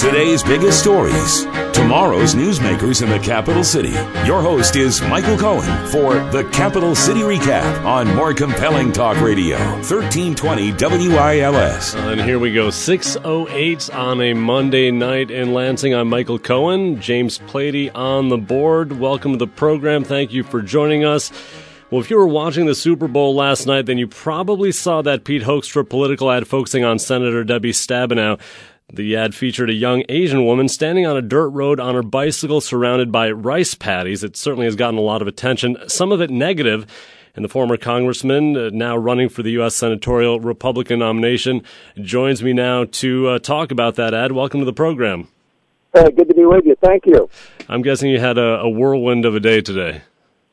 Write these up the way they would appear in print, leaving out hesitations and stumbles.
Today's biggest stories, tomorrow's newsmakers in the capital city. Your host is Michael Cohen for the Capital City Recap on More Compelling Talk Radio, 1320 WILS. And here we go, 6:08 on a Monday night in Lansing. I'm Michael Cohen, James Plady on the board. Welcome to the program. Thank you for joining us. Well, if you were watching the Super Bowl last night, then you probably saw that Pete Hoekstra political ad focusing on Senator Debbie Stabenow. The ad featured a young Asian woman standing on a dirt road on her bicycle surrounded by rice paddies. It certainly has gotten a lot of attention, some of it negative. And the former congressman, now running for the U.S. senatorial Republican nomination, joins me now to talk about that ad. Welcome to the program. Hey, good to be with you. Thank you. I'm guessing you had a whirlwind of a day today.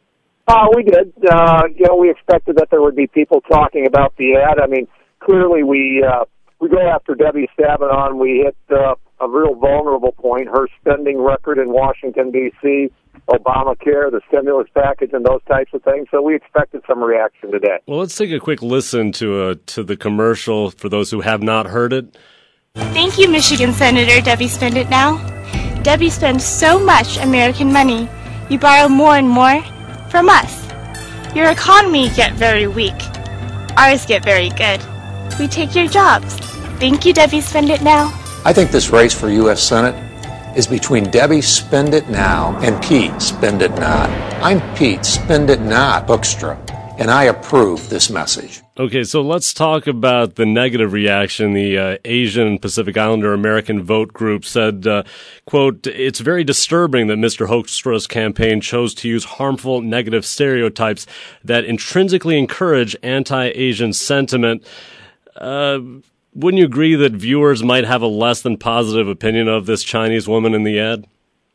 We did. We expected that there would be people talking about the ad. I mean, clearly we go after Debbie Stabenow, and we hit a real vulnerable point, her spending record in Washington, D.C., Obamacare, the stimulus package, and those types of things. So we expected some reaction today. Well, let's take a quick listen to the commercial for those who have not heard it. Thank you, Michigan Senator Debbie Spend It Now. Debbie spends so much American money. You borrow more and more from us. Your economy get very weak. Ours get very good. We take your jobs. Thank you, Debbie Spend It Now. I think this race for U.S. Senate is between Debbie Spend It Now and Pete Spend It Not. I'm Pete Spend It Not Hoekstra, and I approve this message. Okay, so let's talk about the negative reaction. The Asian Pacific Islander American Vote Group said, quote, "It's very disturbing that Mr. Hoekstra's campaign chose to use harmful negative stereotypes that intrinsically encourage anti-Asian sentiment." Wouldn't you agree that viewers might have a less than positive opinion of this Chinese woman in the ad?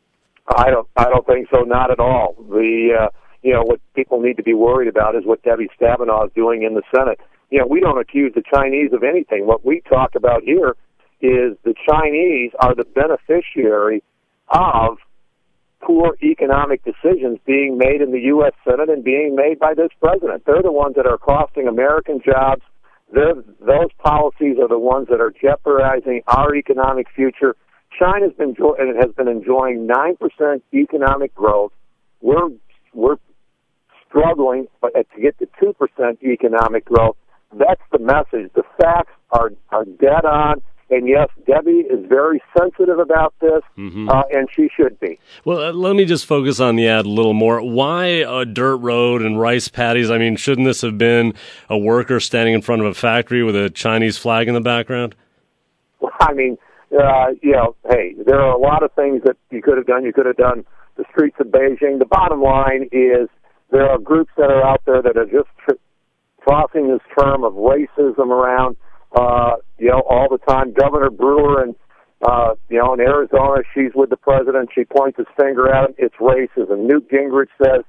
I don't think so, not at all. What people need to be worried about is what Debbie Stabenow is doing in the Senate. We don't accuse the Chinese of anything. What we talk about here is the Chinese are the beneficiary of poor economic decisions being made in the U.S. Senate and being made by this president. They're the ones that are costing American jobs. Those policies are the ones that are jeopardizing our economic future. China has been enjoying 9% economic growth. We're struggling to get to 2% economic growth. That's the message. The facts are dead on. And yes, Debbie is very sensitive about this, and she should be. Well, let me just focus on the ad a little more. Why a dirt road and rice paddies? I mean, shouldn't this have been a worker standing in front of a factory with a Chinese flag in the background? Well, I mean, hey, there are a lot of things that you could have done. You could have done the streets of Beijing. The bottom line is there are groups that are out there that are just tossing this term of racism around, all the time. Governor Brewer in Arizona, she's with the president. She points his finger at him. It's racism. Newt Gingrich says,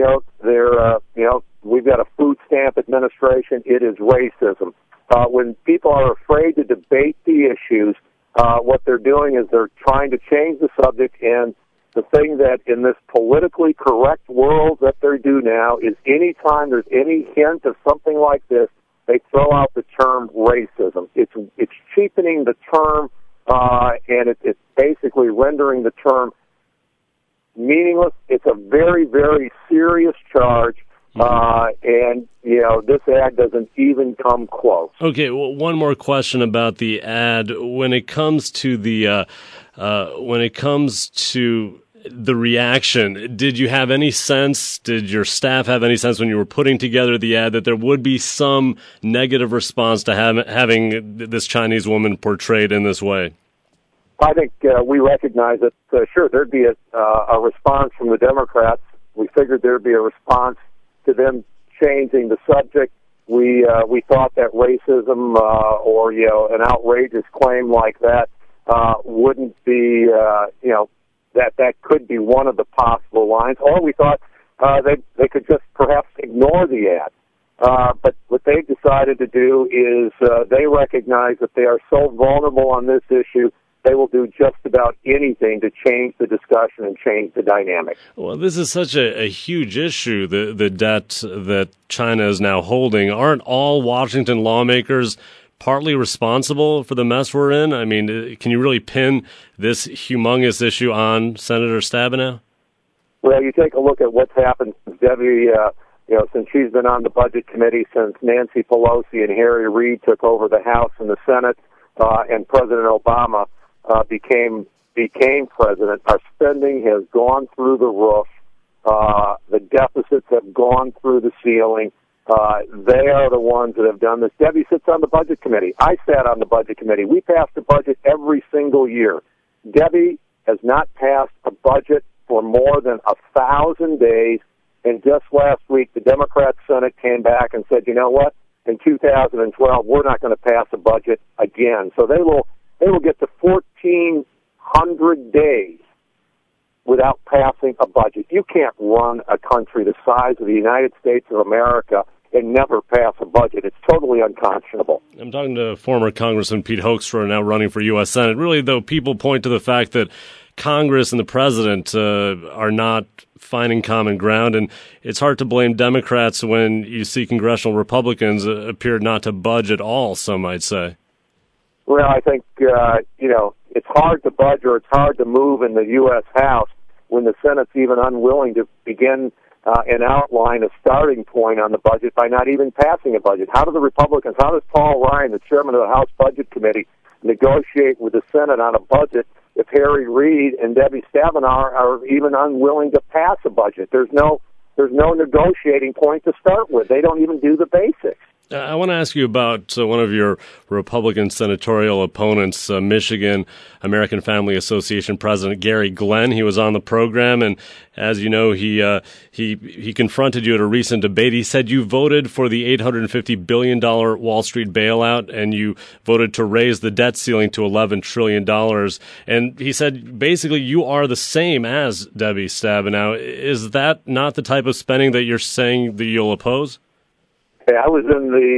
we've got a food stamp administration. It is racism. When people are afraid to debate the issues, what they're doing is they're trying to change the subject. And the thing that in this politically correct world that they do now is anytime there's any hint of something like this, they throw out the term racism. It's cheapening the term, and it's basically rendering the term meaningless. It's a very, very serious charge, and this ad doesn't even come close. Okay, well, one more question about the ad. When it comes to the reaction, did you have any sense, did your staff have any sense when you were putting together the ad that there would be some negative response to having this Chinese woman portrayed in this way? I think we recognize that, sure, there'd be a response from the Democrats. We figured there'd be a response to them changing the subject. We thought that racism or an outrageous claim like that wouldn't be, that could be one of the possible lines. Or we thought they could just perhaps ignore the ad. But what they've decided to do is they recognize that they are so vulnerable on this issue, they will do just about anything to change the discussion and change the dynamic. Well, this is such a huge issue, the debt that China is now holding. Aren't all Washington lawmakers partly responsible for the mess we're in? I mean, can you really pin this humongous issue on Senator Stabenow? Well, you take a look at what's happened since Debbie, since she's been on the Budget Committee, since Nancy Pelosi and Harry Reid took over the House and the Senate, and President Obama became president. Our spending has gone through the roof. The deficits have gone through the ceiling. They are the ones that have done this. Debbie sits on the Budget Committee. I sat on the Budget Committee. We pass the budget every single year. Debbie has not passed a budget for more than 1,000 days, and just last week the Democrat Senate came back and said, you know what, in 2012 we're not going to pass a budget again. So they will get to 1,400 days without passing a budget. You can't run a country the size of the United States of America and never pass a budget. It's totally unconscionable. I'm talking to former Congressman Pete Hoekstra, now running for U.S. Senate. Really, though, people point to the fact that Congress and the president are not finding common ground, and it's hard to blame Democrats when you see congressional Republicans appear not to budge at all, some might say. Well, I think, it's hard to budge or it's hard to move in the U.S. House when the Senate's even unwilling to begin and outline a starting point on the budget by not even passing a budget. How do the Republicans, how does Paul Ryan, the chairman of the House Budget Committee, negotiate with the Senate on a budget if Harry Reid and Debbie Stabenow are even unwilling to pass a budget? There's no negotiating point to start with. They don't even do the basics. I want to ask you about one of your Republican senatorial opponents, Michigan American Family Association President Gary Glenn. He was on the program, and as you know, he confronted you at a recent debate. He said you voted for the $850 billion Wall Street bailout, and you voted to raise the debt ceiling to $11 trillion. And he said basically you are the same as Debbie Stabenow. Is that not the type of spending that you're saying that you'll oppose? Hey, I was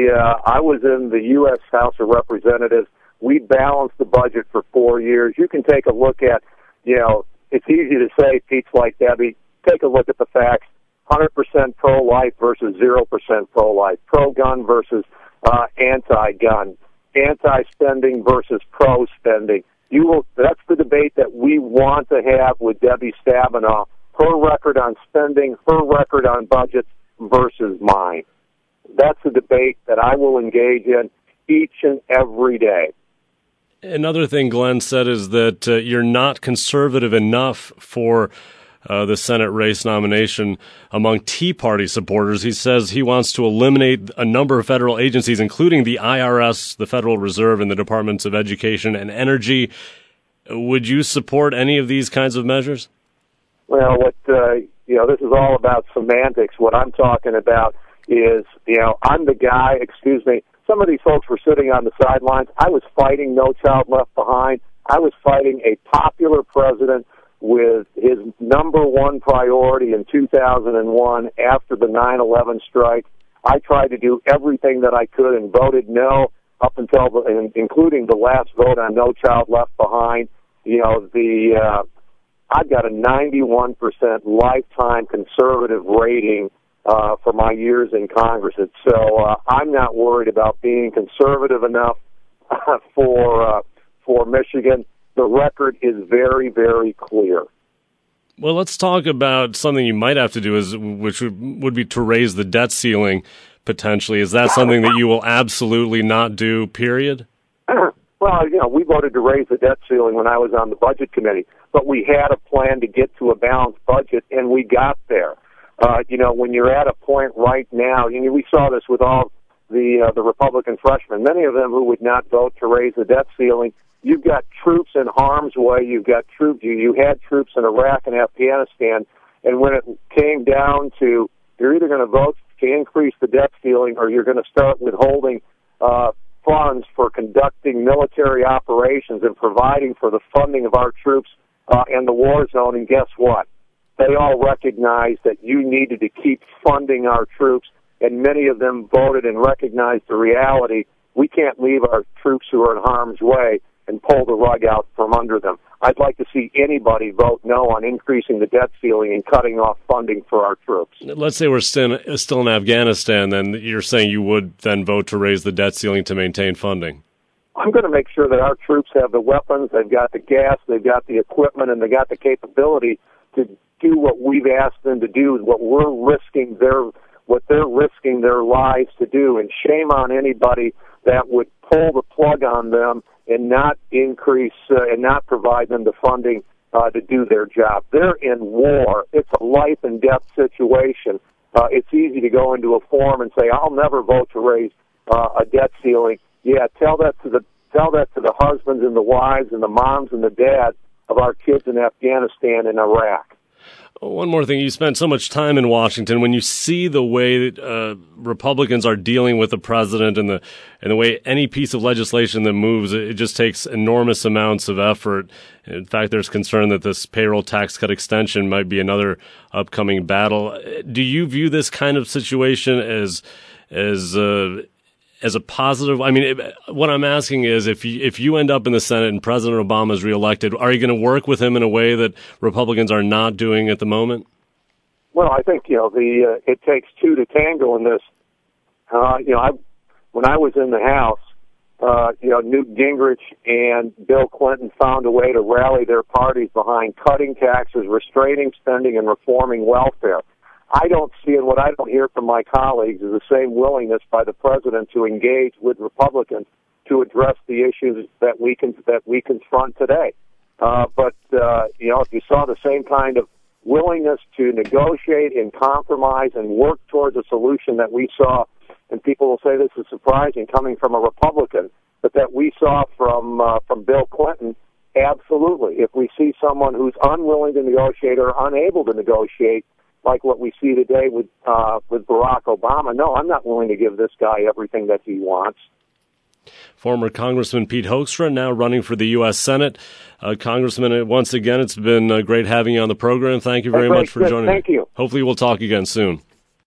in the U.S. House of Representatives. We balanced the budget for 4 years. You can take a look at, it's easy to say, Pete's like Debbie. Take a look at the facts. 100% pro-life versus 0% pro-life. Pro-gun versus anti-gun. Anti-spending versus pro-spending. That's the debate that we want to have with Debbie Stabenow. Her record on spending, her record on budgets versus mine. That's a debate that I will engage in each and every day. Another thing Glenn said is that you're not conservative enough for the Senate race nomination among Tea Party supporters. He says he wants to eliminate a number of federal agencies, including the IRS, the Federal Reserve, and the Departments of Education and Energy. Would you support any of these kinds of measures? Well, this is all about semantics. What I'm talking about is, I'm the guy, some of these folks were sitting on the sidelines. I was fighting No Child Left Behind. I was fighting a popular president with his number one priority in 2001 after the 9/11 strike. I tried to do everything that I could and voted no up until, including the last vote on No Child Left Behind. I've got a 91% lifetime conservative rating for my years in Congress. So I'm not worried about being conservative enough for Michigan. The record is very, very clear. Well, let's talk about something you might have to do, which would be to raise the debt ceiling potentially. Is that something that you will absolutely not do, period? Well, we voted to raise the debt ceiling when I was on the Budget Committee, but we had a plan to get to a balanced budget, and we got there. When you're at a point right now, we saw this with all the Republican freshmen, many of them who would not vote to raise the debt ceiling. You've got troops in harm's way. You've got troops. You had troops in Iraq and Afghanistan, and when it came down to you're either going to vote to increase the debt ceiling or you're going to start withholding funds for conducting military operations and providing for the funding of our troops in the war zone. And guess what? They all recognized that you needed to keep funding our troops, and many of them voted and recognized the reality. We can't leave our troops who are in harm's way and pull the rug out from under them. I'd like to see anybody vote no on increasing the debt ceiling and cutting off funding for our troops. Let's say we're still in Afghanistan, then you're saying you would then vote to raise the debt ceiling to maintain funding. I'm going to make sure that our troops have the weapons, they've got the gas, they've got the equipment, and they've got the capability to do what we've asked them to do, what they're risking their lives to do. And shame on anybody that would pull the plug on them and not increase and not provide them the funding to do their job. They're in war. It's a life and death situation. It's easy to go into a forum and say, "I'll never vote to raise a debt ceiling." Yeah, tell that to the husbands and the wives and the moms and the dads of our kids in Afghanistan and Iraq. One more thing. You spent so much time in Washington. When you see the way that, Republicans are dealing with the president and the way any piece of legislation that moves, it just takes enormous amounts of effort. In fact, there's concern that this payroll tax cut extension might be another upcoming battle. Do you view this kind of situation as a positive? I mean, what I'm asking is, if you end up in the Senate and President Obama is reelected, are you going to work with him in a way that Republicans are not doing at the moment? Well, I think it takes two to tango in this. When I was in the House, Newt Gingrich and Bill Clinton found a way to rally their parties behind cutting taxes, restraining spending, and reforming welfare. I don't see, and what I don't hear from my colleagues is the same willingness by the president to engage with Republicans to address the issues that we confront today. But if you saw the same kind of willingness to negotiate and compromise and work towards a solution that we saw, and people will say this is surprising coming from a Republican, but that we saw from Bill Clinton, absolutely. If we see someone who's unwilling to negotiate or unable to negotiate, like what we see today with Barack Obama, no, I'm not willing to give this guy everything that he wants. Former Congressman Pete Hoekstra, now running for the U.S. Senate. Congressman, once again, it's been great having you on the program. Thank you very much for joining. Thank you. Hopefully we'll talk again soon.